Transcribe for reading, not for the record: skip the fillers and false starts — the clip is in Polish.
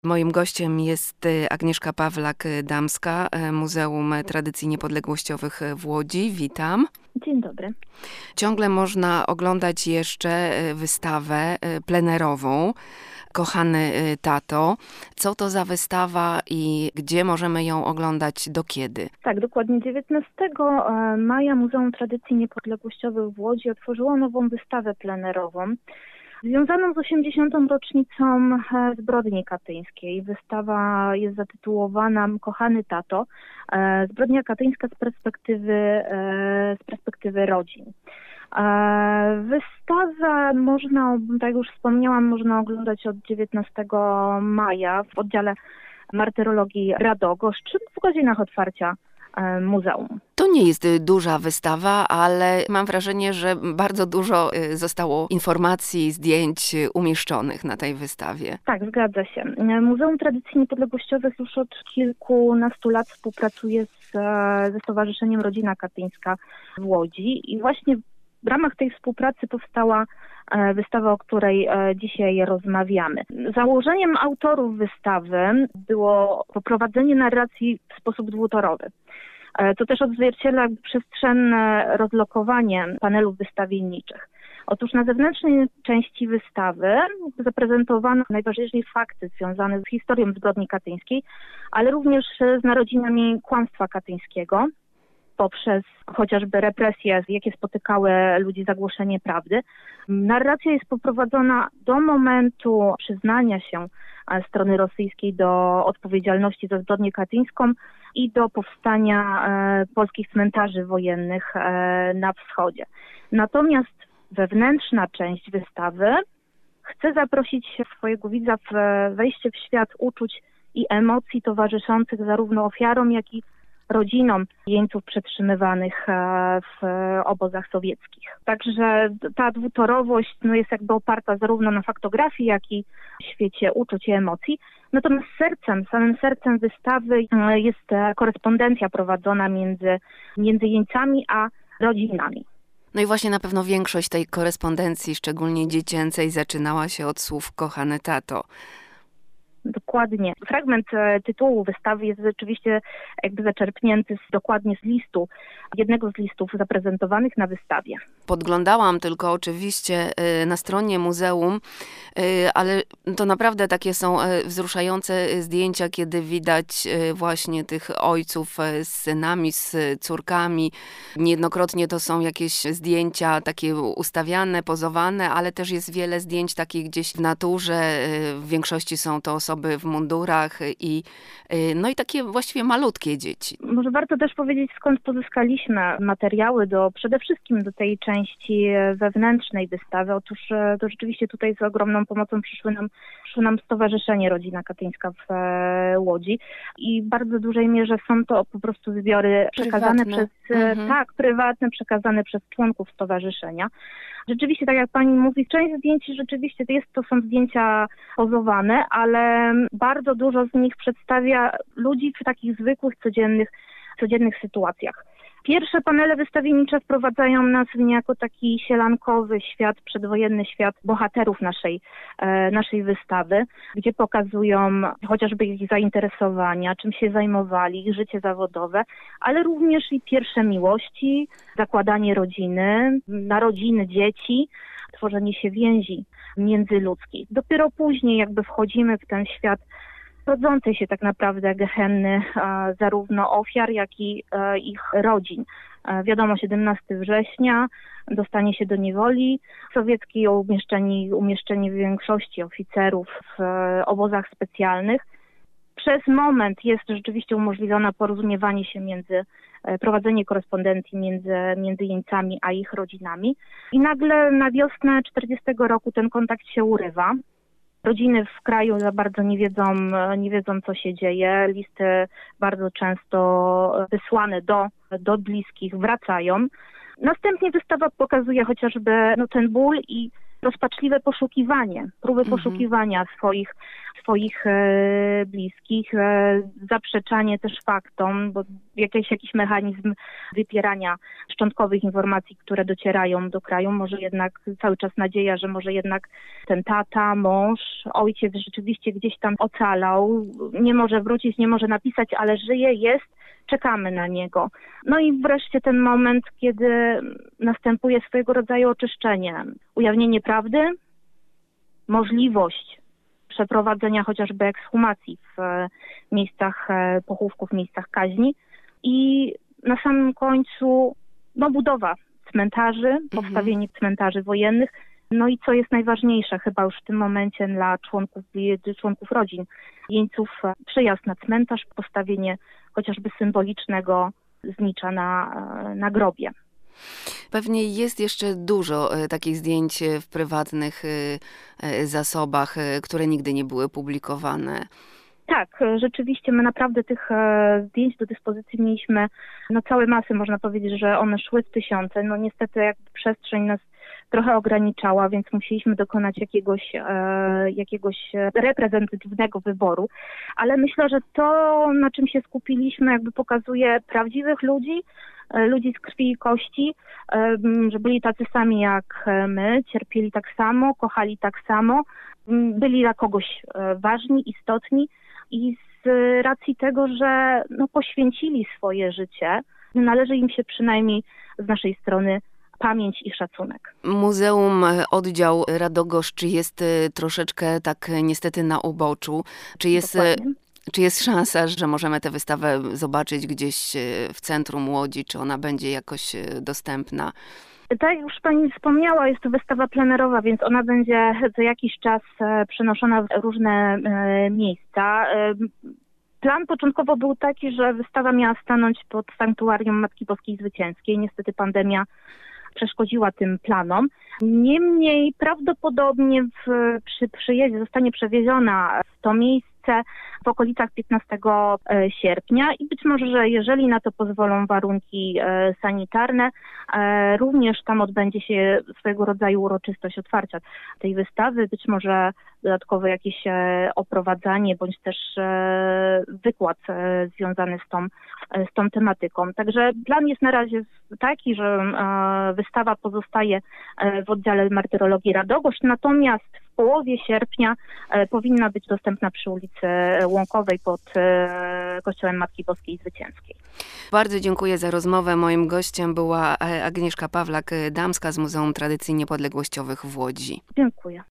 Moim gościem jest Agnieszka Pawlak-Damska, Muzeum Tradycji Niepodległościowych w Łodzi. Witam. Dzień dobry. Ciągle można oglądać jeszcze wystawę plenerową Kochany Tato. Co to za wystawa i gdzie możemy ją oglądać, do kiedy? Tak, dokładnie 19 maja Muzeum Tradycji Niepodległościowych w Łodzi otworzyło nową wystawę plenerową związaną z 80. rocznicą zbrodni katyńskiej. Wystawa jest zatytułowana Kochany Tato. Zbrodnia katyńska z perspektywy rodzin. Wystawę można, tak jak już wspomniałam, można oglądać od 19 maja w oddziale martyrologii Radogoszcz w godzinach otwarcia muzeum. To nie jest duża wystawa, ale mam wrażenie, że bardzo dużo zostało informacji, zdjęć umieszczonych na tej wystawie. Tak, zgadza się. Muzeum Tradycji Niepodległościowych już od kilkunastu lat współpracuje ze Stowarzyszeniem Rodzina Katyńska w Łodzi i właśnie w ramach tej współpracy powstała wystawa, o której dzisiaj rozmawiamy. Założeniem autorów wystawy było poprowadzenie narracji w sposób dwutorowy. To też odzwierciedla przestrzenne rozlokowanie panelów wystawienniczych. Otóż na zewnętrznej części wystawy zaprezentowano najważniejsze fakty związane z historią zbrodni katyńskiej, ale również z narodzinami kłamstwa katyńskiego, poprzez chociażby represje, jakie spotykały ludzi za głoszenie prawdy. Narracja jest poprowadzona do momentu przyznania się strony rosyjskiej do odpowiedzialności za zbrodnię katyńską i do powstania polskich cmentarzy wojennych na wschodzie. Natomiast wewnętrzna część wystawy chce zaprosić swojego widza w wejście w świat uczuć i emocji towarzyszących zarówno ofiarom, jak i rodzinom jeńców przetrzymywanych w obozach sowieckich. Także ta dwutorowość jest jakby oparta zarówno na faktografii, jak i świecie uczuć i emocji. Natomiast samym sercem wystawy jest korespondencja prowadzona między jeńcami a rodzinami. No i właśnie na pewno większość tej korespondencji, szczególnie dziecięcej, zaczynała się od słów Kochany Tato. Dokładnie. Fragment tytułu wystawy jest rzeczywiście jakby zaczerpnięty dokładnie z listu, jednego z listów zaprezentowanych na wystawie. Podglądałam tylko oczywiście na stronie muzeum, ale to naprawdę takie są wzruszające zdjęcia, kiedy widać właśnie tych ojców z synami, z córkami. Niejednokrotnie to są jakieś zdjęcia takie ustawiane, pozowane, ale też jest wiele zdjęć takich gdzieś w naturze. W większości są to osoby w mundurach i takie właściwie malutkie dzieci. Może warto też powiedzieć, skąd pozyskaliśmy materiały przede wszystkim do tej części wewnętrznej wystawy. Otóż to rzeczywiście tutaj z ogromną pomocą przyszło nam Stowarzyszenie Rodzina Katyńska w Łodzi i w bardzo dużej mierze są to po prostu zbiory przekazane prywatne, przekazane przez członków stowarzyszenia. Rzeczywiście, tak jak pani mówi, część zdjęć rzeczywiście to są zdjęcia pozowane, ale bardzo dużo z nich przedstawia ludzi w takich zwykłych, codziennych sytuacjach. Pierwsze panele wystawiennicze wprowadzają nas w niejako taki sielankowy świat, przedwojenny świat bohaterów naszej wystawy, gdzie pokazują chociażby ich zainteresowania, czym się zajmowali, ich życie zawodowe, ale również i pierwsze miłości, zakładanie rodziny, narodziny dzieci, tworzenie się więzi międzyludzkiej. Dopiero później jakby wchodzimy w ten świat rodzącej się tak naprawdę gehenny zarówno ofiar, jak i ich rodzin. Wiadomo, 17 września, dostanie się do niewoli sowieckiej, umieszczeni w większości oficerów w obozach specjalnych. Przez moment jest rzeczywiście umożliwione porozumiewanie się prowadzenie korespondencji między jeńcami a ich rodzinami. I nagle na wiosnę 40 roku ten kontakt się urywa. Rodziny w kraju za bardzo nie wiedzą, co się dzieje. Listy bardzo często wysłane do bliskich wracają. Następnie wystawa pokazuje chociażby ten ból i rozpaczliwe poszukiwanie, próby poszukiwania swoich bliskich, zaprzeczanie też faktom, bo jakiś mechanizm wypierania szczątkowych informacji, które docierają do kraju, może jednak cały czas nadzieja, że może jednak ten tata, mąż, ojciec rzeczywiście gdzieś tam ocalał, nie może wrócić, nie może napisać, ale żyje, jest, czekamy na niego. No i wreszcie ten moment, kiedy następuje swojego rodzaju oczyszczenie, ujawnienie prawdy, możliwość przeprowadzenia chociażby ekshumacji w miejscach pochówków, w miejscach kaźni i na samym końcu budowa cmentarzy, powstawienie cmentarzy wojennych, no i co jest najważniejsze chyba już w tym momencie dla członków rodzin jeńców, przyjazd na cmentarz, postawienie chociażby symbolicznego znicza na grobie. Pewnie jest jeszcze dużo takich zdjęć w prywatnych zasobach, które nigdy nie były publikowane. Tak, rzeczywiście my naprawdę tych zdjęć do dyspozycji mieliśmy całe masy, można powiedzieć, że one szły w tysiące. No niestety jakby przestrzeń nas trochę ograniczała, więc musieliśmy dokonać jakiegoś reprezentatywnego wyboru. Ale myślę, że to, na czym się skupiliśmy, jakby pokazuje prawdziwych ludzi, ludzi z krwi i kości, że byli tacy sami jak my, cierpieli tak samo, kochali tak samo, byli dla kogoś ważni, istotni i z racji tego, że poświęcili swoje życie, należy im się przynajmniej z naszej strony pamięć i szacunek. Muzeum Oddział Radogoszcz jest troszeczkę tak niestety na uboczu. Czy jest szansa, że możemy tę wystawę zobaczyć gdzieś w centrum Łodzi? Czy ona będzie jakoś dostępna? Tak jak już pani wspomniała, jest to wystawa plenerowa, więc ona będzie co jakiś czas przenoszona w różne miejsca. Plan początkowo był taki, że wystawa miała stanąć pod sanktuarium Matki Boskiej Zwycięskiej. Niestety pandemia przeszkodziła tym planom. Niemniej prawdopodobnie przy przyjeździe zostanie przewieziona w to miejsce w okolicach 15 sierpnia i być może, że jeżeli na to pozwolą warunki sanitarne, również tam odbędzie się swego rodzaju uroczystość otwarcia tej wystawy, być może dodatkowe jakieś oprowadzanie, bądź też wykład związany z tą tematyką. Także plan jest na razie taki, że wystawa pozostaje w oddziale martyrologii Radogoszcz, natomiast w połowie sierpnia powinna być dostępna przy ulicy Łąkowej pod kościołem Matki Boskiej Zwycięskiej. Bardzo dziękuję za rozmowę. Moim gościem była Agnieszka Pawlak-Damska z Muzeum Tradycji Niepodległościowych w Łodzi. Dziękuję.